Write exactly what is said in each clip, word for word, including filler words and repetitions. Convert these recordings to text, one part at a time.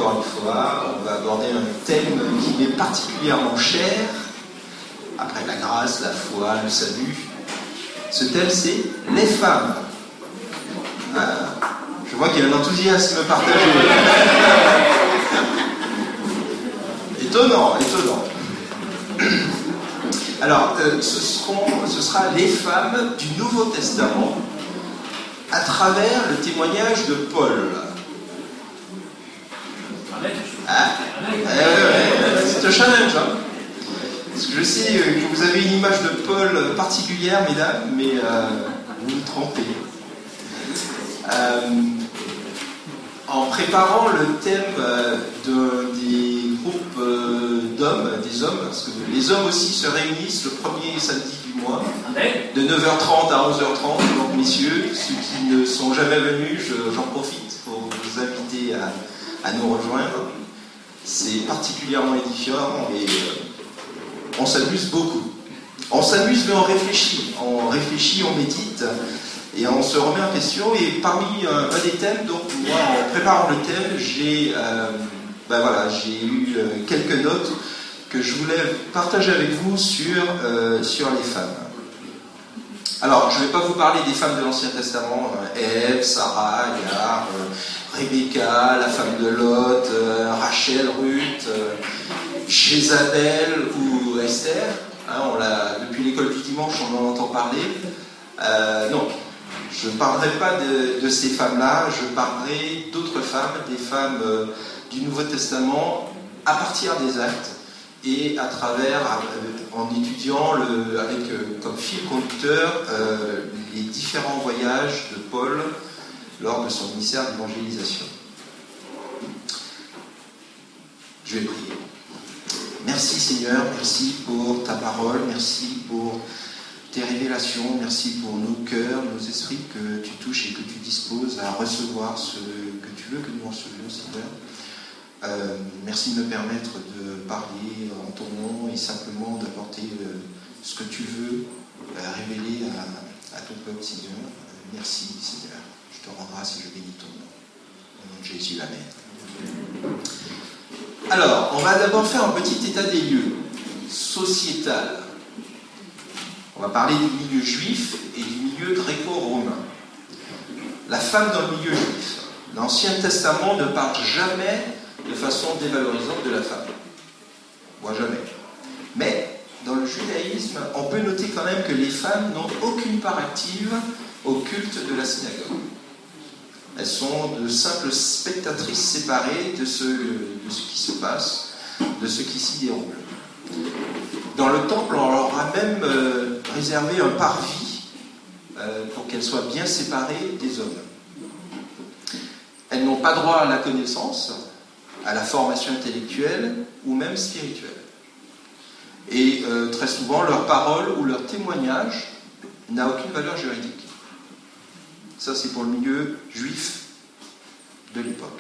encore une fois, on va aborder un thème qui m'est particulièrement cher, après la grâce, la foi, le salut. Ce thème, c'est les femmes. Ah, je vois qu'il y a un enthousiasme partagé. Étonnant, étonnant. Alors, euh, ce, seront, ce sera les femmes du Nouveau Testament à travers le témoignage de Paul. Ah, euh, euh, c'est un challenge, hein. Parce que je sais que vous avez une image de Paul particulière, mesdames, mais euh, vous vous trompez. Euh, en préparant le thème euh, de, des groupes euh, d'hommes, des hommes, parce que les hommes aussi se réunissent le premier samedi du mois, de neuf heures trente à onze heures trente. Donc, messieurs, ceux qui ne sont jamais venus, je, j'en profite pour vous inviter à, à nous rejoindre. C'est particulièrement édifiant et euh, on s'amuse beaucoup. On s'amuse, mais on réfléchit. On réfléchit, on médite. Et on se remet en question, et parmi euh, un des thèmes, donc moi en préparant le thème, j'ai euh, ben voilà, j'ai eu euh, quelques notes que je voulais partager avec vous sur, euh, sur les femmes. Alors, je ne vais pas vous parler des femmes de l'Ancien Testament, euh, Ève, Sarah, Agar, euh, Rebecca, la femme de Lot, euh, Rachel, Ruth, euh, Jézabel ou Esther. Hein, on l'a, depuis l'école du dimanche, on en entend parler. Euh, non. Je ne parlerai pas de, de ces femmes-là, je parlerai d'autres femmes, des femmes euh, du Nouveau Testament, à partir des actes et à travers, euh, en étudiant le, avec euh, comme fil conducteur euh, les différents voyages de Paul lors de son ministère d'évangélisation. Je vais prier. Merci Seigneur, merci pour ta parole, merci pour tes révélations, merci pour nos cœurs, nos esprits que tu touches et que tu disposes à recevoir ce que tu veux que nous recevions, Seigneur. Euh, merci de me permettre de parler en ton nom et simplement d'apporter euh, ce que tu veux euh, révéler à, à ton peuple, Seigneur. Euh, merci, Seigneur. Je te rends grâce et je bénis ton nom. Au nom de Jésus, Amen. Alors, on va d'abord faire un petit état des lieux sociétal. On va parler du milieu juif et du milieu gréco-romain. La femme dans le milieu juif. L'Ancien Testament ne parle jamais de façon dévalorisante de la femme. Moi, jamais. Mais, dans le judaïsme, on peut noter quand même que les femmes n'ont aucune part active au culte de la synagogue. Elles sont de simples spectatrices séparées de ce, de ce qui se passe, de ce qui s'y déroule. Dans le temple, on leur a même euh, réservé un parvis euh, pour qu'elles soient bien séparées des hommes. Elles n'ont pas droit à la connaissance, à la formation intellectuelle ou même spirituelle. Et euh, très souvent, leur parole ou leur témoignage n'a aucune valeur juridique. Ça, c'est pour le milieu juif de l'époque.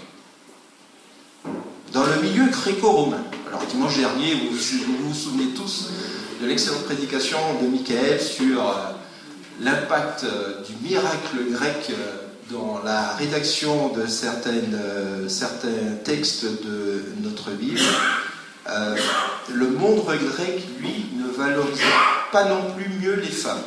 Dans le milieu gréco-romain, alors dimanche dernier, vous vous, vous souvenez tous de l'excellente prédication de Michael sur euh, l'impact euh, du miracle grec euh, dans la rédaction de certaines, euh, certains textes de notre Bible. Euh, le monde grec, lui, ne valorisait pas non plus mieux les femmes.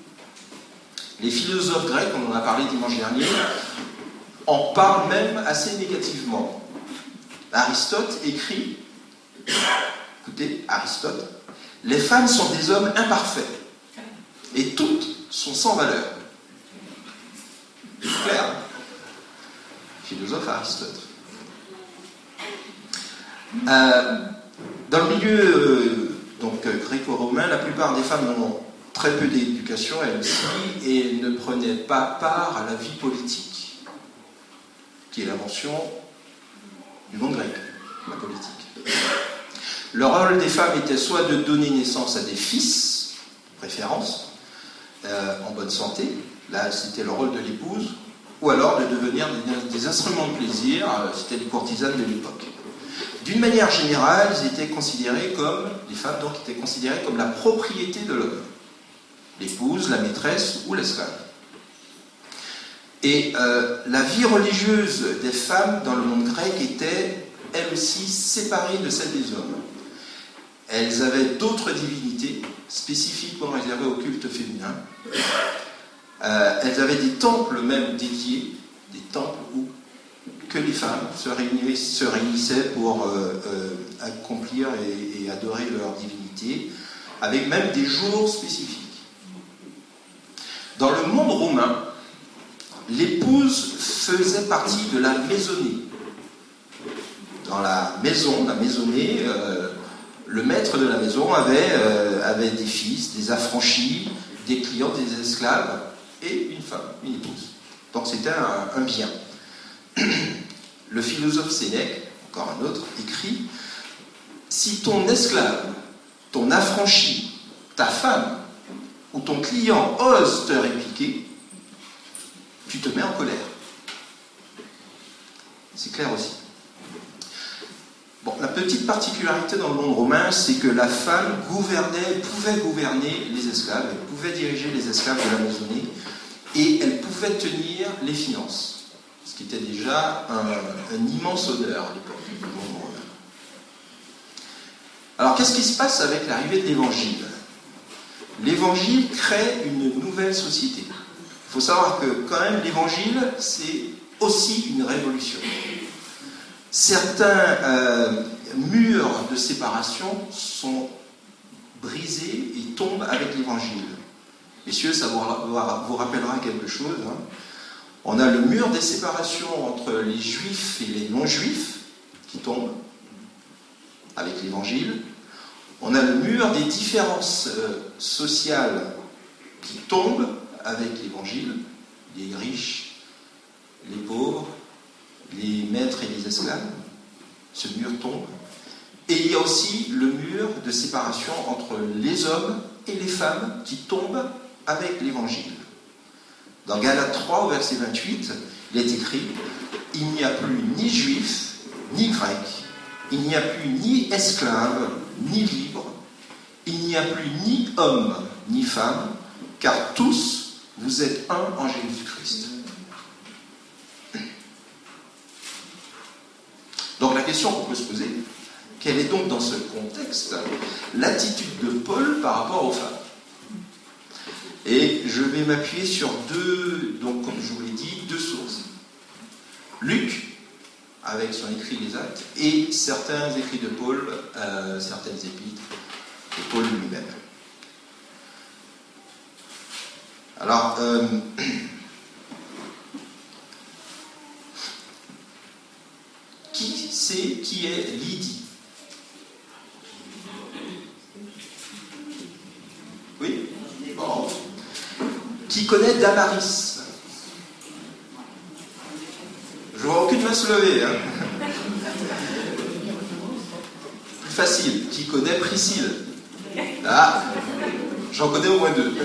Les philosophes grecs, on en a parlé dimanche dernier, en parlent même assez négativement. Aristote écrit, écoutez, Aristote, les femmes sont des hommes imparfaits et toutes sont sans valeur. C'est clair, hein? Philosophe Aristote. Euh, dans le milieu euh, donc, euh, gréco-romain, la plupart des femmes ont très peu d'éducation, elles aussi, et ne prenaient pas part à la vie politique, qui est l'invention du monde grec, la politique. Le rôle des femmes était soit de donner naissance à des fils, de préférence, euh, en bonne santé, là c'était le rôle de l'épouse, ou alors de devenir des, des instruments de plaisir, euh, c'était les courtisanes de l'époque. D'une manière générale, elles étaient considérées comme, les femmes donc étaient considérées comme la propriété de l'homme, l'épouse, la maîtresse ou l'esclave. Et euh, la vie religieuse des femmes dans le monde grec était elles aussi séparées de celles des hommes. Elles avaient d'autres divinités, spécifiquement réservées au culte féminin. Euh, elles avaient des temples même dédiés, des temples où que les femmes se réunissaient, se réunissaient pour euh, euh, accomplir et, et adorer leur divinité, avec même des jours spécifiques. Dans le monde romain, l'épouse faisait partie de la maisonnée. Dans la maison, la maisonnée, euh, le maître de la maison avait, euh, avait des fils, des affranchis, des clients, des esclaves et une femme, une épouse. Donc c'était un, un bien. Le philosophe Sénèque, encore un autre, écrit « Si ton esclave, ton affranchi, ta femme ou ton client ose te répliquer, tu te mets en colère. » C'est clair aussi. Bon, la petite particularité dans le monde romain, c'est que la femme gouvernait, pouvait gouverner les esclaves, elle pouvait diriger les esclaves de la maisonnée, et elle pouvait tenir les finances, ce qui était déjà un, un immense honneur à l'époque du monde romain. Alors, qu'est-ce qui se passe avec l'arrivée de l'Évangile ? L'Évangile crée une nouvelle société. Il faut savoir que, quand même, l'Évangile, c'est aussi une révolution. Certains euh, murs de séparation sont brisés et tombent avec l'Évangile. Messieurs, ça vous, vous rappellera quelque chose. Hein. On a le mur des séparations entre les juifs et les non-juifs qui tombe avec l'Évangile. On a le mur des différences euh, sociales qui tombe avec l'Évangile. Les riches, les pauvres, les maîtres et les esclaves. Ce mur tombe. Et il y a aussi le mur de séparation entre les hommes et les femmes qui tombent avec l'Évangile. Dans Galates trois, au verset vingt-huit, il est écrit « Il n'y a plus ni juif, ni grec, il n'y a plus ni esclave, ni libre, il n'y a plus ni homme, ni femme, car tous, vous êtes un en Jésus-Christ. » Donc la question qu'on peut se poser, quelle est donc dans ce contexte l'attitude de Paul par rapport aux femmes ? Et je vais m'appuyer sur deux, donc comme je vous l'ai dit, deux sources. Luc, avec son écrit des Actes, et certains écrits de Paul, euh, certaines épîtres de Paul lui-même. Alors, euh, qui c'est qui est Lydie ? Oui ? Bon. Qui connaît Damaris ? Je vois aucune main se lever. Hein. Plus facile. Qui connaît Priscille ? Ah, j'en connais au moins deux.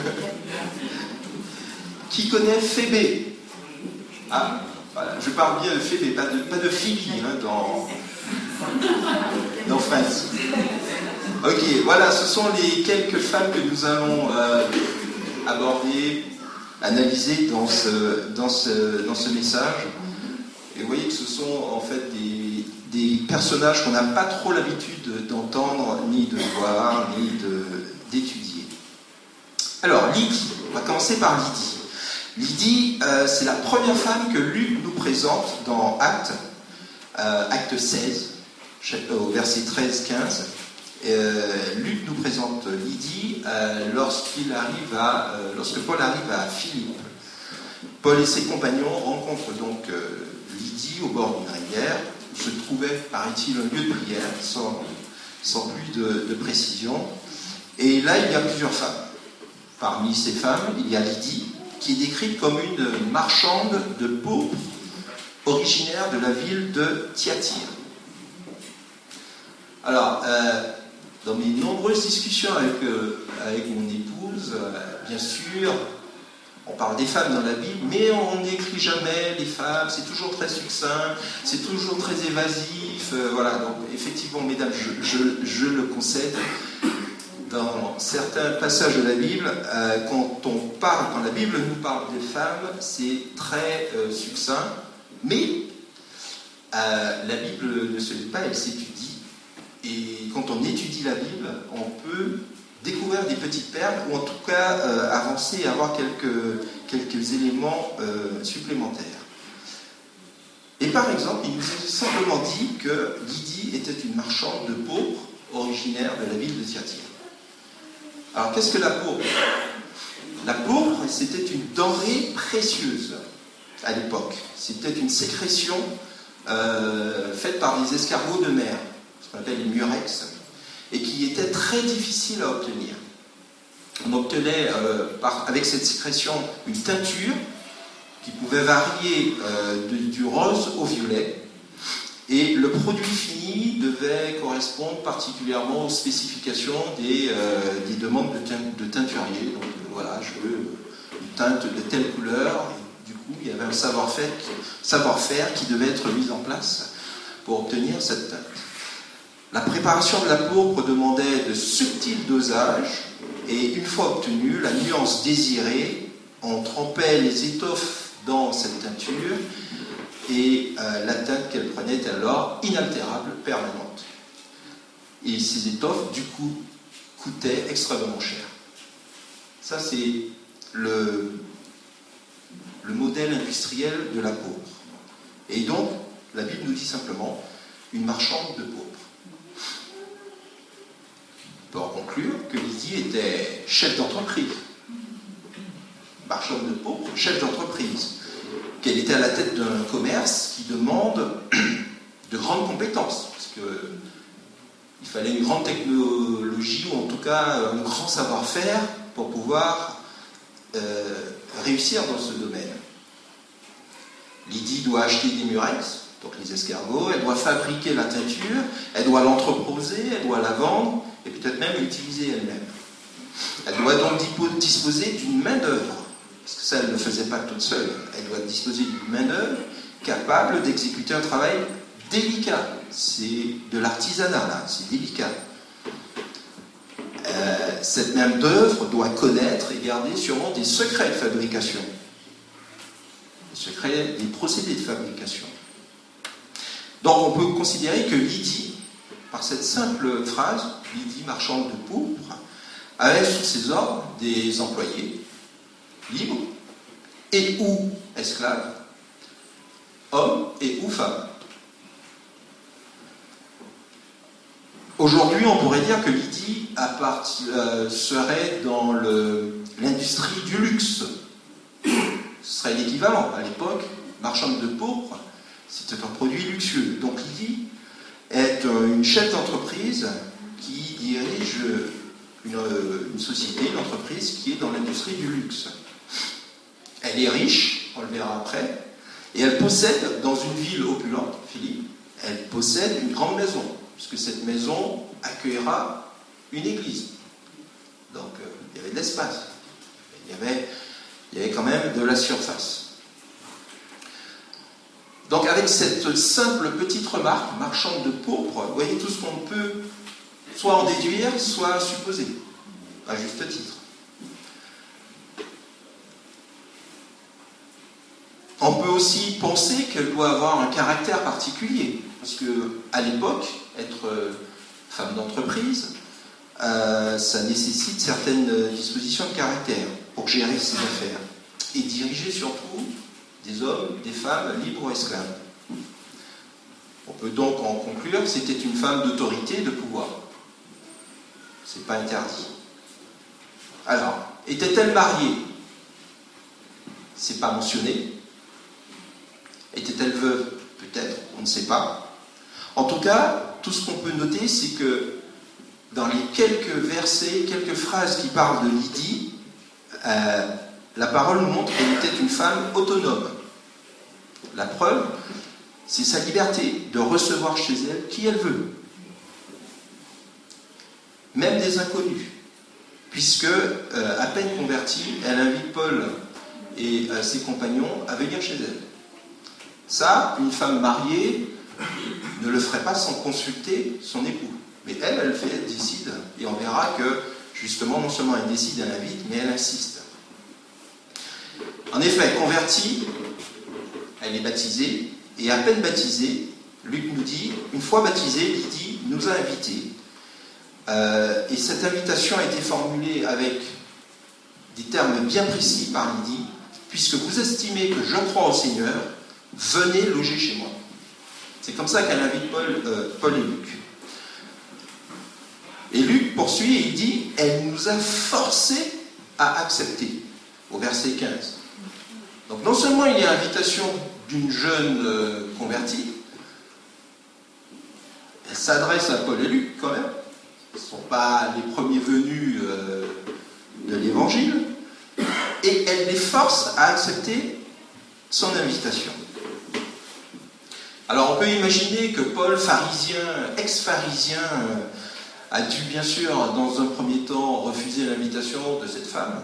Qui connaît Phébé ? Ah, voilà. Je parle bien de Phébé, pas de, pas de Phoebe hein, dans, dans Friends. Ok, voilà, ce sont les quelques femmes que nous allons euh, aborder, analyser dans ce, dans, ce, dans ce message. Et vous voyez que ce sont en fait des, des personnages qu'on n'a pas trop l'habitude d'entendre, ni de voir, ni de, d'étudier. Alors, Lydie, on va commencer par Lydie. Lydie, euh, c'est la première femme que Luc nous présente dans Actes, euh, Acte seize, au verset treize quinze. Euh, Luc nous présente Lydie euh, lorsqu'il arrive à, euh, lorsque Paul arrive à Philippe. Paul et ses compagnons rencontrent donc euh, Lydie au bord d'une rivière, où se trouvait, paraît-il, un lieu de prière, sans, sans plus de, de précision. Et là, il y a plusieurs femmes. Parmi ces femmes, il y a Lydie, qui est décrite comme une marchande de pourpre, originaire de la ville de Thyatire. Alors, euh, dans mes nombreuses discussions avec, euh, avec mon épouse, euh, bien sûr, on parle des femmes dans la Bible, mais on n'écrit jamais les femmes, c'est toujours très succinct, c'est toujours très évasif. Euh, voilà, donc effectivement, mesdames, je, je, je le concède. Dans certains passages de la Bible, euh, quand on parle, quand la Bible nous parle des femmes, c'est très euh, succinct, mais euh, la Bible ne se lit pas, elle s'étudie. Et quand on étudie la Bible, on peut découvrir des petites perles, ou en tout cas euh, avancer et avoir quelques, quelques éléments euh, supplémentaires. Et par exemple, il nous est simplement dit que Lydie était une marchande de pourpre originaire de la ville de Thyatire. Alors qu'est-ce que la pourpre? La pourpre, c'était une denrée précieuse à l'époque. C'était une sécrétion euh, faite par des escargots de mer, ce qu'on appelle les murex, et qui était très difficile à obtenir. On obtenait euh, par, avec cette sécrétion une teinture qui pouvait varier euh, de, du rose au violet, et le produit fini devait correspondre particulièrement aux spécifications des, euh, des demandes de, teint, de teinturier. Donc euh, voilà, je veux une teinte de telle couleur. Et du coup, il y avait un savoir-faire, savoir-faire qui devait être mis en place pour obtenir cette teinte. La préparation de la pourpre demandait de subtils dosages, et une fois obtenue, la nuance désirée, on trempait les étoffes dans cette teinture, et euh, la teinte qu'elle prenait était alors inaltérable, permanente. Et ces étoffes, du coup, coûtaient extrêmement cher. Ça, c'est le, le modèle industriel de la pourpre. Et donc, la Bible nous dit simplement une marchande de pourpre. On peut en conclure que Lydie était chef d'entreprise. Marchande de pourpre, chef d'entreprise. Qu'elle était à la tête d'un commerce qui demande de grandes compétences, parce qu'il fallait une grande technologie, ou en tout cas un grand savoir-faire, pour pouvoir euh, réussir dans ce domaine. Lydie doit acheter des murex, donc les escargots, elle doit fabriquer la teinture, elle doit l'entreposer, elle doit la vendre, et peut-être même l'utiliser elle-même. Elle doit donc disposer d'une main-d'œuvre. Parce que ça, elle ne le faisait pas toute seule. Elle doit disposer d'une main-d'œuvre capable d'exécuter un travail délicat. C'est de l'artisanat, là, c'est délicat. Euh, cette main-d'œuvre doit connaître et garder sûrement des secrets de fabrication. Des secrets, des procédés de fabrication. Donc on peut considérer que Lydie, par cette simple phrase, Lydie, marchande de pourpre, avait sous ses ordres des employés libres et ou esclaves, hommes et ou femmes. Aujourd'hui, on pourrait dire que Lydie euh, serait dans le, l'industrie du luxe. Ce serait l'équivalent. À l'époque, marchande de pourpre, c'était un produit luxueux. Donc Lydie est une chef d'entreprise qui dirige une, une société, une entreprise qui est dans l'industrie du luxe. Elle est riche, on le verra après, et elle possède, dans une ville opulente, Philippe, elle possède une grande maison, puisque cette maison accueillera une église. Donc euh, il y avait de l'espace, il y avait, il y avait quand même de la surface. Donc avec cette simple petite remarque, marchande de pourpre, vous voyez tout ce qu'on peut soit en déduire, soit supposer, à juste titre. On peut aussi penser qu'elle doit avoir un caractère particulier, parce qu'à l'époque, être femme d'entreprise, euh, ça nécessite certaines dispositions de caractère pour gérer ses affaires, et diriger surtout des hommes, des femmes, libres ou esclaves. On peut donc en conclure que c'était une femme d'autorité et de pouvoir. C'est pas interdit. Alors, était-elle mariée? C'est pas mentionné. Était-elle veuve? Peut-être, on ne sait pas. En tout cas, tout ce qu'on peut noter, c'est que dans les quelques versets, quelques phrases qui parlent de Lydie, euh, la parole nous montre qu'elle était une femme autonome. La preuve, c'est sa liberté de recevoir chez elle qui elle veut. Même des inconnus. Puisque, euh, à peine convertie, elle invite Paul et euh, ses compagnons à venir chez elle. Ça, une femme mariée ne le ferait pas sans consulter son époux. Mais elle, elle le fait, elle décide. Et on verra que, justement, non seulement elle décide, elle invite, mais elle insiste. En effet, convertie, elle est baptisée, et à peine baptisée, Luc nous dit, une fois baptisé, Lydie nous a invités. Euh, et cette invitation a été formulée avec des termes bien précis par Lydie. Puisque vous estimez que je crois au Seigneur, venez loger chez moi. C'est comme ça qu'elle invite Paul, euh, Paul et Luc. Et Luc poursuit et il dit, elle nous a forcés à accepter, au verset quinze. Donc non seulement il y a invitation d'une jeune euh, convertie, elle s'adresse à Paul et Luc quand même, ce ne sont pas les premiers venus euh, de l'Évangile, et elle les force à accepter son invitation. Alors on peut imaginer que Paul, pharisien, ex-pharisien, a dû bien sûr, dans un premier temps, refuser l'invitation de cette femme,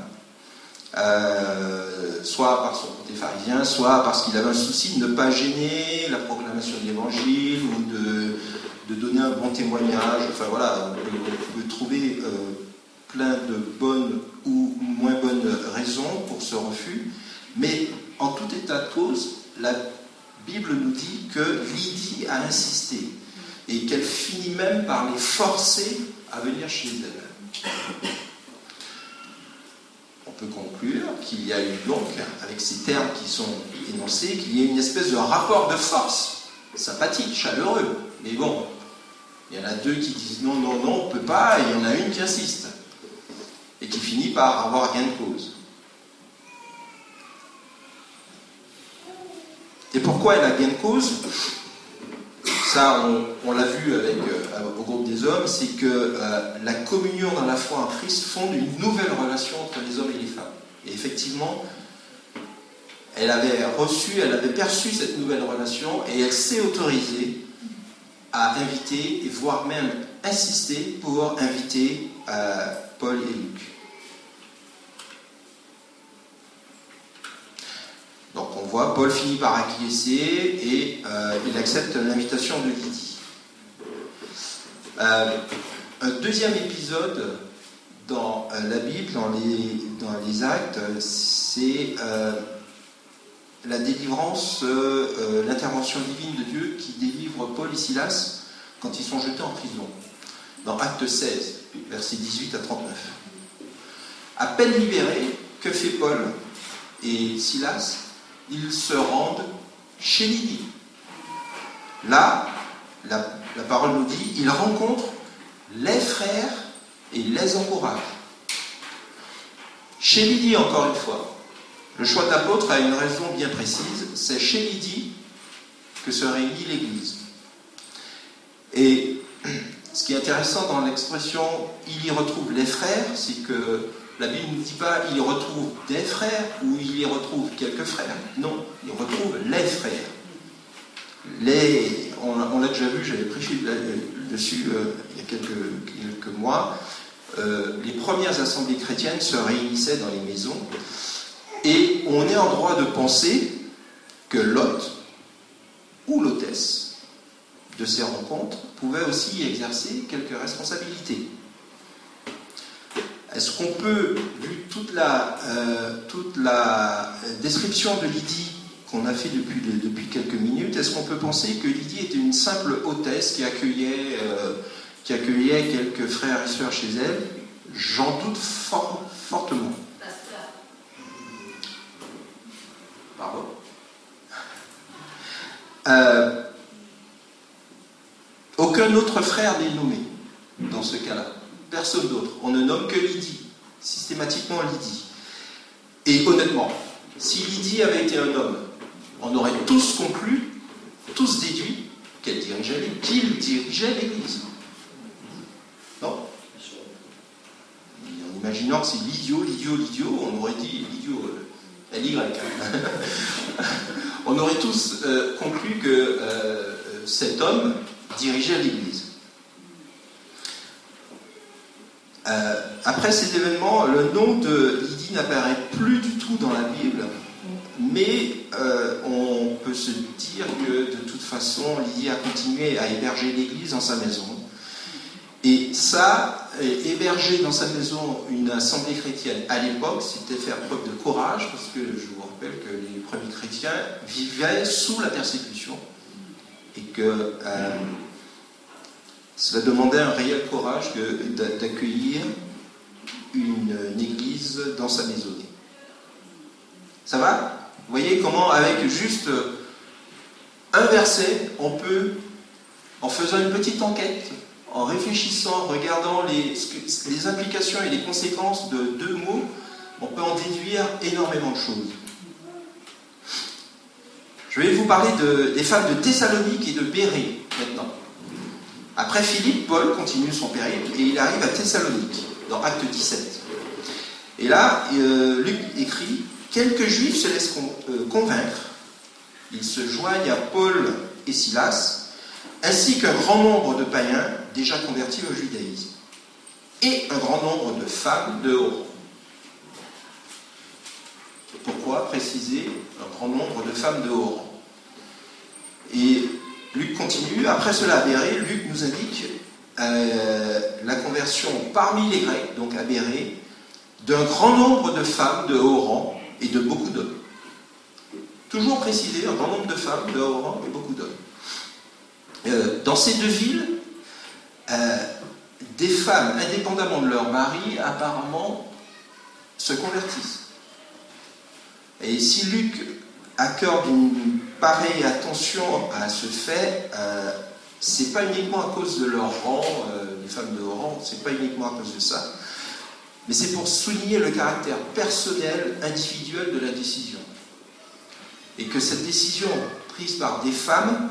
euh, soit par son côté pharisien, soit parce qu'il avait un souci de ne pas gêner la proclamation de l'Évangile ou de, de donner un bon témoignage. Enfin voilà, on peut, on peut trouver euh, plein de bonnes ou moins bonnes raisons pour ce refus, mais en tout état de cause, la Bible nous dit que Lydie a insisté et qu'elle finit même par les forcer à venir chez elle. On peut conclure qu'il y a eu donc, avec ces termes qui sont énoncés, qu'il y a une espèce de rapport de force, sympathique, chaleureux, mais bon, il y en a deux qui disent non, non, non, on ne peut pas, et il y en a une qui insiste, et qui finit par avoir gain de cause. Et pourquoi elle a gain de cause ? Ça, on, on l'a vu avec, euh, au groupe des hommes, c'est que euh, la communion dans la foi en Christ fonde une nouvelle relation entre les hommes et les femmes. Et effectivement, elle avait reçu, elle avait perçu cette nouvelle relation et elle s'est autorisée à inviter, et voire même insister pour inviter euh, Paul et Luc. Donc on voit, Paul finit par acquiescer et euh, il accepte l'invitation de Lydie. Euh, un deuxième épisode dans euh, la Bible, dans les, dans les Actes, c'est euh, la délivrance, euh, l'intervention divine de Dieu qui délivre Paul et Silas quand ils sont jetés en prison. Dans Acte seize, versets dix-huit à trente-neuf. À peine libérés, que fait Paul et Silas ? Ils se rendent chez Lydie. Là, la, la parole nous dit, ils rencontrent les frères et les encouragent. Chez Lydie, encore une fois, le choix d'apôtre a une raison bien précise, c'est chez Lydie que se réunit l'Église. Et ce qui est intéressant dans l'expression « il y retrouve les frères », c'est que la Bible ne dit pas « il y retrouve des frères » ou « il y retrouve quelques frères ». Non, il retrouve les frères. Les, on, on l'a déjà vu, j'avais prêché dessus euh, il y a quelques, quelques mois. Euh, les premières assemblées chrétiennes se réunissaient dans les maisons et on est en droit de penser que l'hôte ou l'hôtesse de ces rencontres pouvait aussi exercer quelques responsabilités. Est-ce qu'on peut, vu toute la, euh, toute la description de Lydie qu'on a fait depuis, depuis quelques minutes, est-ce qu'on peut penser que Lydie était une simple hôtesse qui accueillait, euh, qui accueillait quelques frères et sœurs chez elle ? J'en doute fort, fortement. Pardon ? euh, Aucun autre frère n'est nommé dans ce cas-là. Personne d'autre. On ne nomme que Lydie. Systématiquement Lydie. Et honnêtement, si Lydie avait été un homme, on aurait tous conclu, tous déduit qu'elle dirigeait, qu'il dirigeait l'Église. Non ? En imaginant que c'est l'idiot, l'idiot, l'idiot, on aurait dit l'idiot, euh, L Y. On aurait tous euh, conclu que euh, cet homme dirigeait l'Église. Euh, après ces événements, le nom de Lydie n'apparaît plus du tout dans la Bible, mais euh, on peut se dire que de toute façon, Lydie a continué à héberger l'Église dans sa maison. Et ça, héberger dans sa maison une assemblée chrétienne à l'époque, c'était faire preuve de courage, parce que je vous rappelle que les premiers chrétiens vivaient sous la persécution. et que euh, cela demandait un réel courage d'accueillir une, une église dans sa maisonnée. Ça va? Vous voyez comment, avec juste un verset, on peut, en faisant une petite enquête, en réfléchissant, en regardant les, les implications et les conséquences de deux mots, on peut en déduire énormément de choses. Je vais vous parler de, des femmes de Thessalonique et de Bérée maintenant. Après Philippe, Paul continue son périple et il arrive à Thessalonique, dans Acte dix-sept. Et là, euh, Luc écrit « Quelques Juifs se laissent con, euh, convaincre. Ils se joignent à Paul et Silas, ainsi qu'un grand nombre de païens déjà convertis au judaïsme, et un grand nombre de femmes de haut rang. » Pourquoi préciser un grand nombre de femmes de haut rang? Et Luc continue, après cela à Bérée, Luc nous indique euh, la conversion parmi les Grecs, donc à Bérée, d'un grand nombre de femmes de haut rang et de beaucoup d'hommes. Toujours préciser, un grand nombre de femmes de haut rang et beaucoup d'hommes. Euh, dans ces deux villes, euh, des femmes, indépendamment de leur mari, apparemment se convertissent. Et si Luc accorde une pareille attention à ce fait, euh, c'est pas uniquement à cause de leur rang, euh, les femmes de haut rang, c'est pas uniquement à cause de ça, mais c'est pour souligner le caractère personnel, individuel de la décision. Et que cette décision prise par des femmes,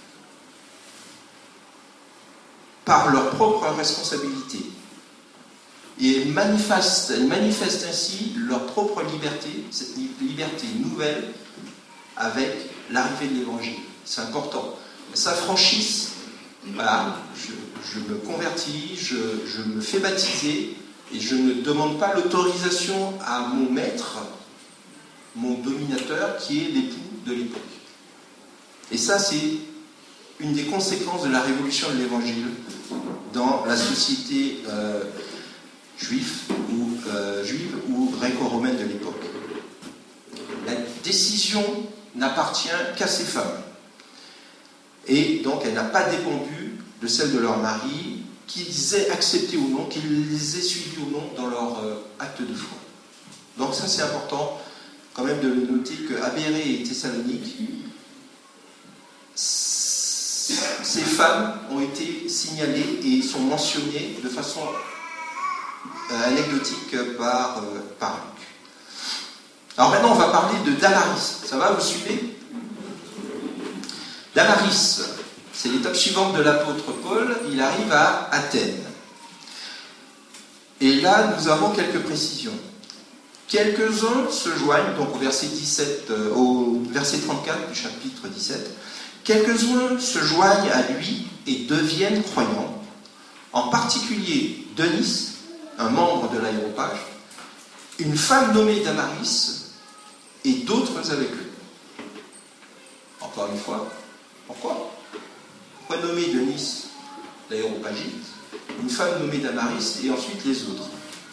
par leur propre responsabilité, et elles manifestent, elles manifestent ainsi leur propre liberté, cette liberté nouvelle, avec l'arrivée de l'Évangile. C'est important. Elles s'affranchissent, voilà, je, je me convertis, je, je me fais baptiser, et je ne demande pas l'autorisation à mon maître, mon dominateur, qui est l'époux de l'époque. Et ça, c'est une des conséquences de la révolution de l'Évangile dans la société euh, juive ou, euh, juive ou gréco-romaine de l'époque. La décision n'appartient qu'à ces femmes. Et donc, elle n'a pas dépendu de celle de leur mari, qu'ils aient accepté ou non, qu'ils les aient suivis ou non dans leur euh, acte de foi. Donc ça, c'est important quand même de le noter qu'à Bérée et Thessalonique, ces femmes ont été signalées et sont mentionnées de façon euh, anecdotique par, euh, par Luc. Alors maintenant, on va parler de Damaris. Ça va, vous suivez? Damaris, c'est l'étape suivante de l'apôtre Paul. Il arrive à Athènes. Et là, nous avons quelques précisions. Quelques-uns se joignent, donc au verset dix-sept, euh, au verset trente-quatre du chapitre dix-sept, quelques-uns se joignent à lui et deviennent croyants, en particulier Denis, un membre de l'Aréopage, une femme nommée Damaris et d'autres avec eux. Encore une fois, pourquoi Pourquoi nommer Denis, l'Aréopagite, une femme nommée Damaris et ensuite les autres?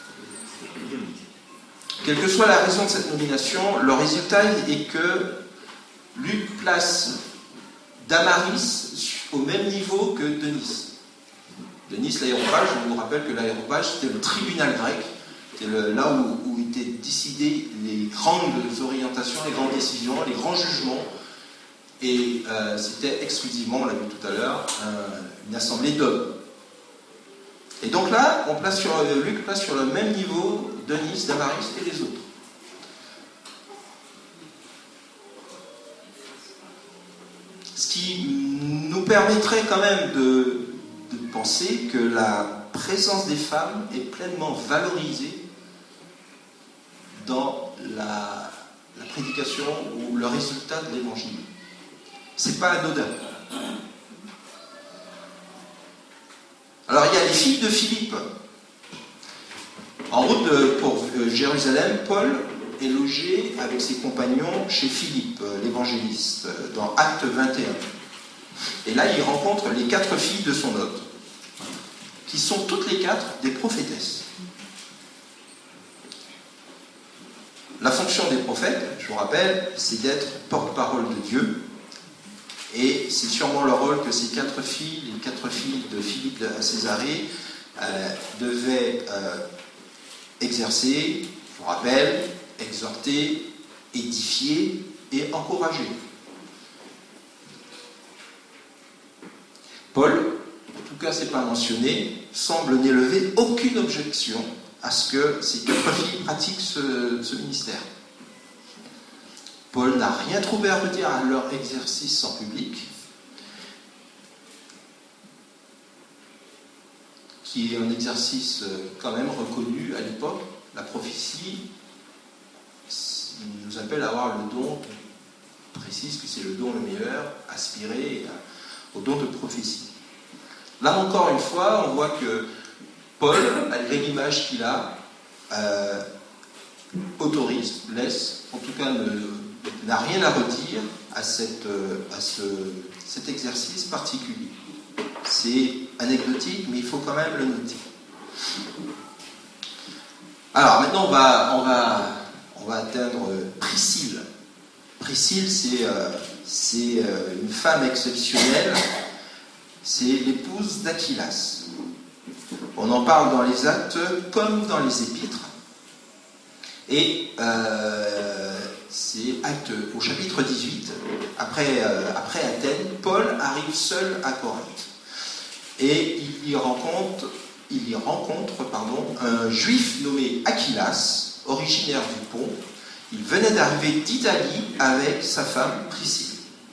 Quelle que soit la raison de cette nomination, le résultat est que Luc place Damaris au même niveau que Denis. Denis, l'Aréopage, je vous rappelle que l'Aréopage, c'était le tribunal grec, c'était le, là où, où étaient décidées les grandes orientations, les grandes décisions, les grands jugements, et euh, c'était exclusivement, on l'a vu tout à l'heure, un, une assemblée d'hommes. Et donc là, on place sur, Luc place sur le même niveau Denis, Damaris et les autres. Ce qui nous permettrait quand même de, de penser que la présence des femmes est pleinement valorisée dans la, la prédication ou le résultat de l'évangile. C'est pas anodin. Alors il y a les filles de Philippe. En route pour Jérusalem, Paul est logé avec ses compagnons chez Philippe, l'évangéliste, dans Acte vingt et un. Et là, il rencontre les quatre filles de son hôte, qui sont toutes les quatre des prophétesses. La fonction des prophètes, je vous rappelle, c'est d'être porte-parole de Dieu Et c'est sûrement le rôle que ces quatre filles, les quatre filles de Philippe à Césarée, euh, devaient euh, exercer, je vous rappelle, exhorter, édifier et encourager. Paul, en tout cas c'est pas mentionné, semble n'élever aucune objection à ce que ces quatre filles pratiquent ce, ce ministère. Paul n'a rien trouvé à redire à leur exercice en public, qui est un exercice quand même reconnu à l'époque. La prophétie nous appelle à avoir le don, précise que c'est le don le meilleur, aspirer au don de prophétie. Là encore une fois, on voit que Paul, malgré l'image qu'il a, euh, autorise, laisse, en tout cas ne, n'a rien à redire à, cette, à ce, cet exercice particulier. C'est anecdotique, mais il faut quand même le noter. Alors maintenant, on va, on va, on va atteindre Priscille. Priscille, c'est, euh, c'est euh, une femme exceptionnelle. C'est l'épouse d'Achilas. On en parle dans les actes comme dans les épîtres. Et euh, c'est acte au chapitre dix-huit. Après, euh, après Athènes, Paul arrive seul à Corinthe. Et il y rencontre, il y rencontre pardon, un juif nommé Achilas, originaire du Pont. Il venait d'arriver d'Italie avec sa femme Priscille.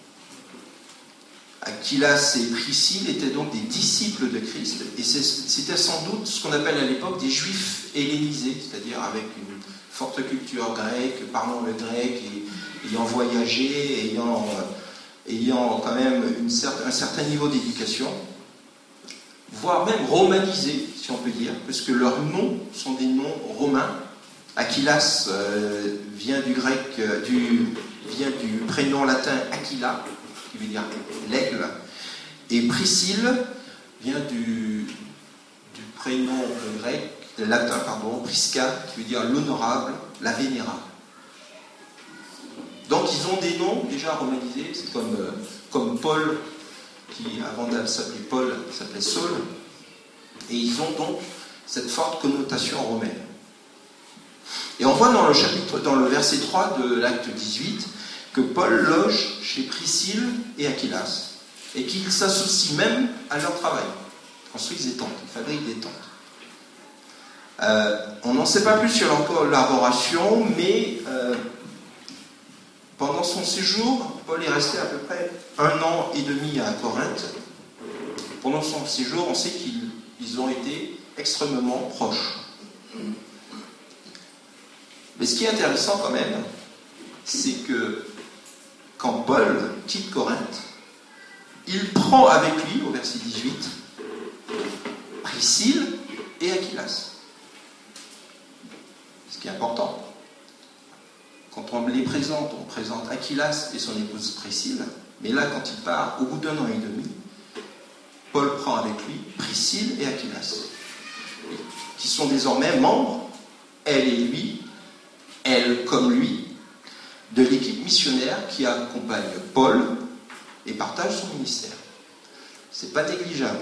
Achilas et Priscille étaient donc des disciples de Christ, et c'était sans doute ce qu'on appelle à l'époque des juifs hellénisés, c'est-à-dire avec une forte culture grecque, parlant le grec, et ayant voyagé, ayant, euh, ayant quand même une cer- un certain niveau d'éducation, voire même romanisés, si on peut dire, parce que leurs noms sont des noms romains. Achilas euh, vient du grec, euh, du, vient du prénom latin Aquila, qui veut dire l'aigle, et Priscille vient du, du prénom grec, latin, pardon, Prisca, qui veut dire l'honorable, la vénérable. Donc ils ont des noms déjà romanisés, c'est comme, euh, comme Paul, qui avant de s'appeler Paul, s'appelait Saul, et ils ont donc cette forte connotation romaine. Et on voit dans le chapitre, dans le verset trois de l'acte dix-huit, que Paul loge chez Priscille et Achilas, et qu'ils s'associent même à leur travail. Ils construisent des tentes, ils fabriquent des tentes. Euh, on n'en sait pas plus sur leur collaboration, mais euh, pendant son séjour, Paul est resté à peu près un an et demi à Corinthe. Pendant son séjour, on sait qu'ils ils ont été extrêmement proches. Mais ce qui est intéressant quand même, c'est que quand Paul quitte Corinthe, il prend avec lui, au verset dix-huit, Priscille et Achilas. Ce qui est important. Quand on les présente, on présente Achilas et son épouse Priscille, mais là, quand il part, au bout d'un an et demi, Paul prend avec lui Priscille et Achilas, qui sont désormais membres, elle et lui, elle comme lui, de l'équipe missionnaire qui accompagne Paul et partage son ministère. C'est pas négligeable.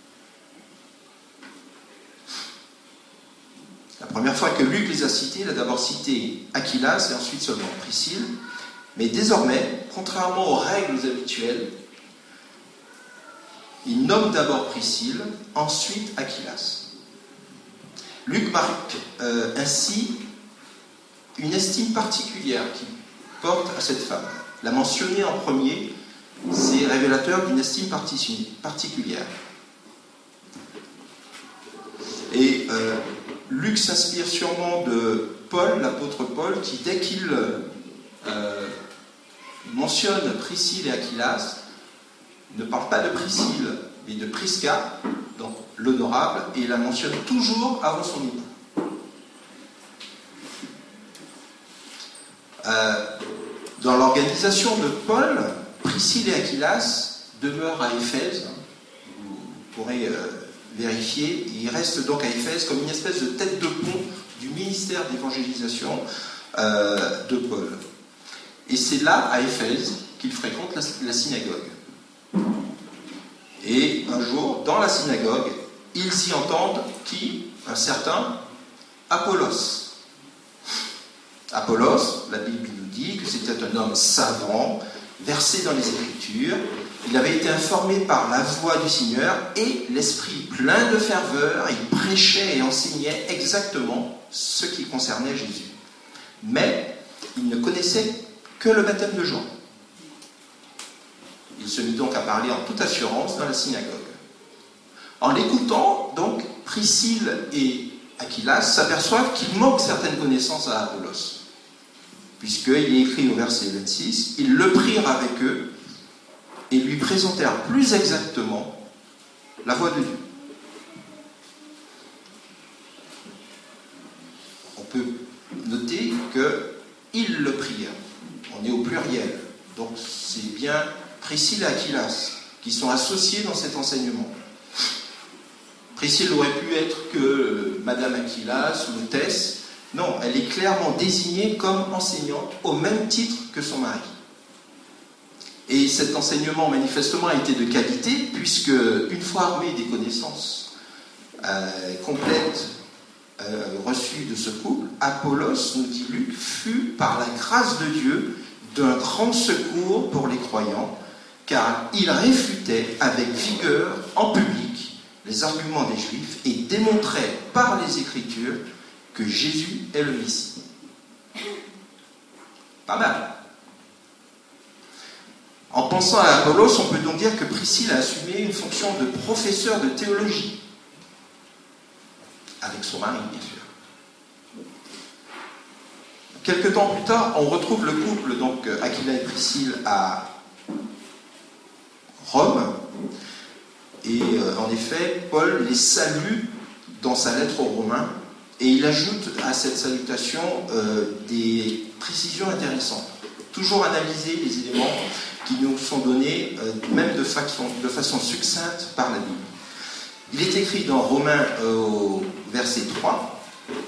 La première fois que Luc les a cités, il a d'abord cité Achilas et ensuite seulement Priscille. Mais désormais, contrairement aux règles habituelles, il nomme d'abord Priscille, ensuite Achilas. Luc marque euh, ainsi une estime particulière qu'il porte à cette femme. La mentionner en premier, c'est révélateur d'une estime particulière. Et euh, Luc s'inspire sûrement de Paul, l'apôtre Paul, qui dès qu'il euh, mentionne Priscille et Achilas, ne parle pas de Priscille, mais de Prisca, donc l'honorable, et il la mentionne toujours avant son époux. Euh, dans l'organisation de Paul, Priscille et Achilas demeurent à Éphèse. Vous pourrez euh, vérifier. Ils restent donc à Éphèse comme une espèce de tête de pont du ministère d'évangélisation euh, de Paul. Et c'est là, à Éphèse, qu'il fréquente la, la synagogue. Et un jour, dans la synagogue, ils y entendent qui? Un certain Apollos. Apollos, la Bible nous dit que c'était un homme savant, versé dans les Écritures. Il avait été informé par la voix du Seigneur et l'esprit plein de ferveur, il prêchait et enseignait exactement ce qui concernait Jésus. Mais il ne connaissait que le baptême de Jean. Il se mit donc à parler en toute assurance dans la synagogue. En l'écoutant, donc, Priscille et Aquilas s'aperçoivent qu'il manque certaines connaissances à Apollos. Puisqu'il est écrit au verset vingt-six, ils le prirent avec eux et lui présentèrent plus exactement la voix de Dieu. On peut noter qu'ils le prirent. On est au pluriel. Donc c'est bien Priscille et Aquilas qui sont associés dans cet enseignement. Priscille aurait pu être que Madame Aquilas ou Thèse. Non, elle est clairement désignée comme enseignante au même titre que son mari. Et cet enseignement manifestement a été de qualité, puisque une fois armé des connaissances euh, complètes euh, reçues de ce couple, Apollos, nous dit Luc, fut par la grâce de Dieu d'un grand secours pour les croyants, car il réfutait avec vigueur en public les arguments des Juifs et démontrait par les Écritures que Jésus est le Messie. Pas mal. En pensant à Apollos, on peut donc dire que Priscille a assumé une fonction de professeur de théologie, avec son mari, bien sûr. Quelque temps plus tard, on retrouve le couple, donc Aquila et Priscille, à Rome. Et euh, en effet, Paul les salue dans sa lettre aux Romains, et il ajoute à cette salutation euh, des précisions intéressantes. Toujours analyser les éléments qui nous sont donnés, euh, même de façon, de façon succincte par la Bible. Il est écrit dans Romains euh, au verset trois,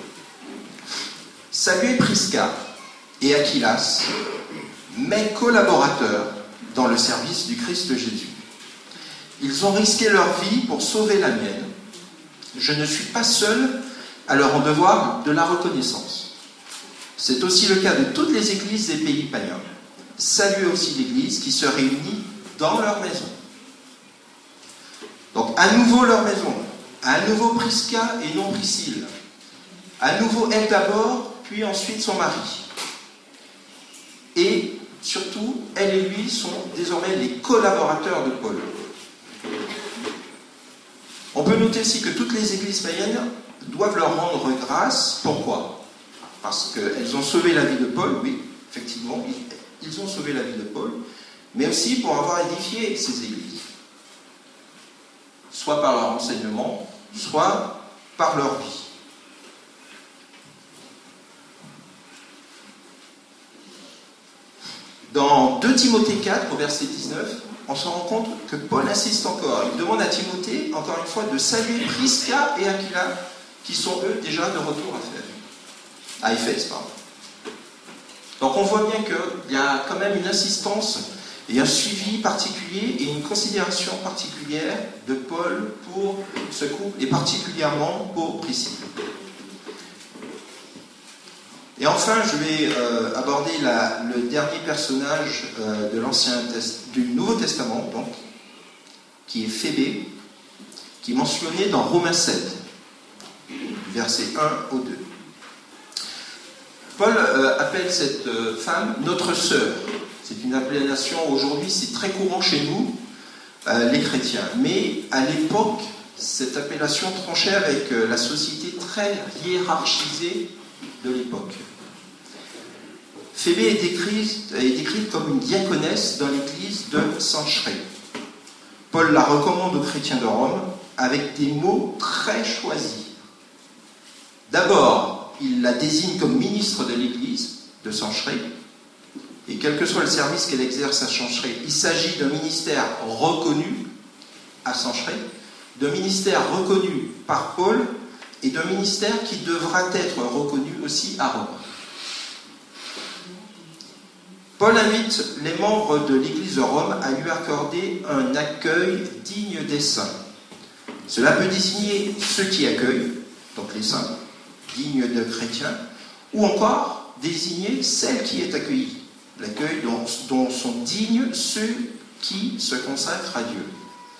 « Saluez Prisca et Aquilas, mes collaborateurs dans le service du Christ Jésus. Ils ont risqué leur vie pour sauver la mienne. Je ne suis pas seul à leur en devoir de la reconnaissance. C'est aussi le cas de toutes les églises des pays païens. Saluez aussi l'Église qui se réunit dans leur maison. » Donc, à nouveau leur maison, à nouveau Prisca et non Priscille, à nouveau elle d'abord, puis ensuite son mari. Et surtout, elle et lui sont désormais les collaborateurs de Paul. On peut noter aussi que toutes les églises païennes doivent leur rendre grâce. Pourquoi? Parce qu'elles ont sauvé la vie de Paul, oui, effectivement, ils ont sauvé la vie de Paul, mais aussi pour avoir édifié ces églises. Soit par leur enseignement, soit par leur vie. Dans deux Timothée quatre, au verset dix-neuf, on se rend compte que Paul insiste encore. Il demande à Timothée, encore une fois, de saluer Prisca et Aquila, qui sont eux déjà de retour à Éphèse. Pardon. Donc on voit bien qu'il y a quand même une insistance et un suivi particulier et une considération particulière de Paul pour ce couple, et particulièrement pour Priscille. Et enfin, je vais euh, aborder la, le dernier personnage euh, de l'Ancien Test, du Nouveau Testament, donc, qui est Phébé, qui est mentionné dans Romains sept, versets un au deux. Paul euh, appelle cette euh, femme notre sœur. C'est une appellation aujourd'hui, c'est très courant chez nous, euh, les chrétiens. Mais à l'époque, cette appellation tranchait avec euh, la société très hiérarchisée de l'époque. Phébé est décrite, est décrite comme une diaconesse dans l'église de Cenchréa. Paul la recommande aux chrétiens de Rome avec des mots très choisis. D'abord, il la désigne comme ministre de l'église de Cenchréa, et quel que soit le service qu'elle exerce à Cenchréa, il s'agit d'un ministère reconnu à Cenchréa, d'un ministère reconnu par Paul, et d'un ministère qui devra être reconnu aussi à Rome. Paul invite les membres de l'Église de Rome à lui accorder un accueil digne des saints. Cela peut désigner ceux qui accueillent, donc les saints, dignes de chrétiens, ou encore désigner celle qui est accueillie, l'accueil dont, dont sont dignes ceux qui se consacrent à Dieu.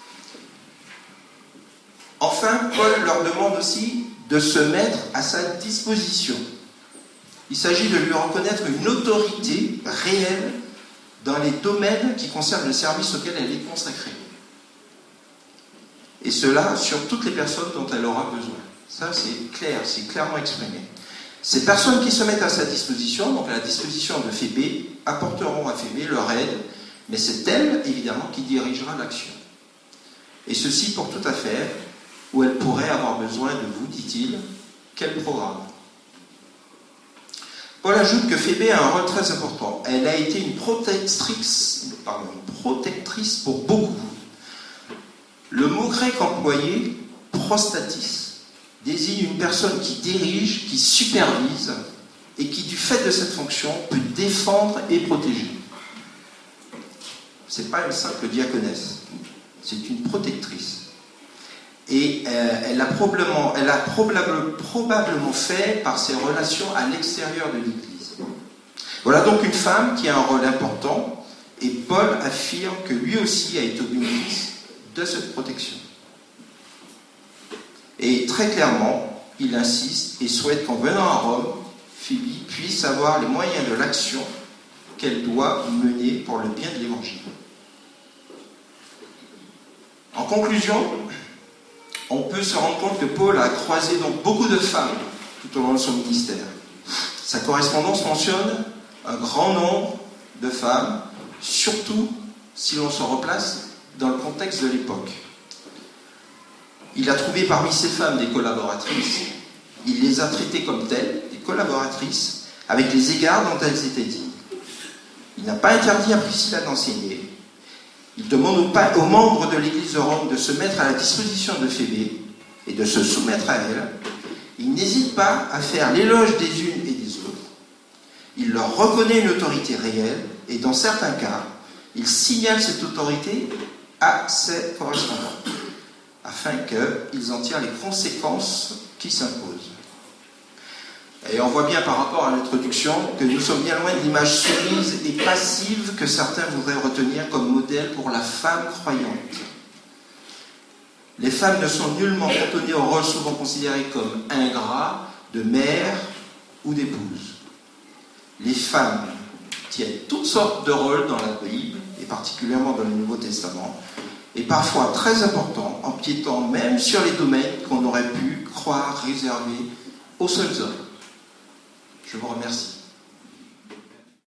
Enfin, Paul leur demande aussi de se mettre à sa disposition. Il s'agit de lui reconnaître une autorité réelle dans les domaines qui concernent le service auquel elle est consacrée. Et cela sur toutes les personnes dont elle aura besoin. Ça, c'est clair, c'est clairement exprimé. Ces personnes qui se mettent à sa disposition, donc à la disposition de Phébé, apporteront à Phébé leur aide, mais c'est elle, évidemment, qui dirigera l'action. Et ceci pour toute affaire où elle pourrait avoir besoin de vous, dit-il. Quel programme ? Paul ajoute que Phébé a un rôle très important. Elle a été une protectrice, pardon, une protectrice pour beaucoup. Le mot grec employé, prostatis, désigne une personne qui dirige, qui supervise et qui, du fait de cette fonction, peut défendre et protéger. Ce n'est pas une simple diaconesse, c'est une protectrice. Et euh, elle a probablement, elle a probable, probablement fait par ses relations à l'extérieur de l'Église. Voilà donc une femme qui a un rôle important, et Paul affirme que lui aussi a été au bénéfice de cette protection. Et très clairement, il insiste et souhaite qu'en venant à Rome, Phébé puisse avoir les moyens de l'action qu'elle doit mener pour le bien de l'Évangile. En conclusion, on peut se rendre compte que Paul a croisé donc beaucoup de femmes tout au long de son ministère. Sa correspondance mentionne un grand nombre de femmes, surtout si l'on se replace dans le contexte de l'époque. Il a trouvé parmi ces femmes des collaboratrices, il les a traitées comme telles, des collaboratrices, avec les égards dont elles étaient dignes. Il n'a pas interdit à Priscilla d'enseigner. Il demande aux, aux membres de l'Église de Rome de se mettre à la disposition de Phébé et de se soumettre à elle. Il n'hésite pas à faire l'éloge des unes et des autres. Il leur reconnaît une autorité réelle et dans certains cas, il signale cette autorité à ses correspondants afin qu'ils en tirent les conséquences qui s'imposent. Et on voit bien par rapport à l'introduction que nous sommes bien loin de l'image soumise et passive que certains voudraient retenir comme modèle pour la femme croyante. Les femmes ne sont nullement cantonnées au rôle souvent considéré comme ingrat de mère ou d'épouse. Les femmes tiennent toutes sortes de rôles dans la Bible, et particulièrement dans le Nouveau Testament, et parfois très importants, empiétant même sur les domaines qu'on aurait pu croire réservés aux seuls hommes. Je vous remercie.